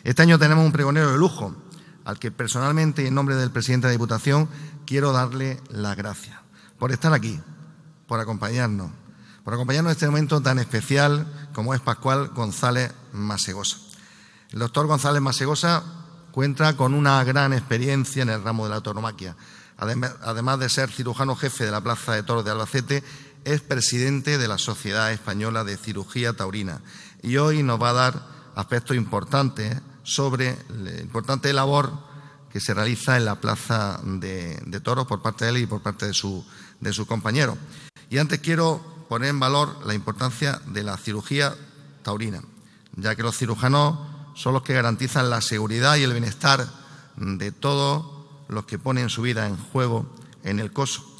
Este año tenemos un pregonero de lujo, al que personalmente y en nombre del presidente de la Diputación quiero darle las gracias por estar aquí, por acompañarnos en este momento tan especial como es Pascual González Masegosa. El doctor González Masegosa cuenta con una gran experiencia en el ramo de la tauromaquia. Además de ser cirujano jefe de la Plaza de Toros de Albacete, es presidente de la Sociedad Española de Cirugía Taurina y hoy nos va a dar aspectos importantes sobre la importante labor que se realiza en la Plaza de Toros por parte de él y por parte de sus compañeros. Y antes quiero poner en valor la importancia de la cirugía taurina, ya que los cirujanos son los que garantizan la seguridad y el bienestar de todos los que ponen su vida en juego en el coso.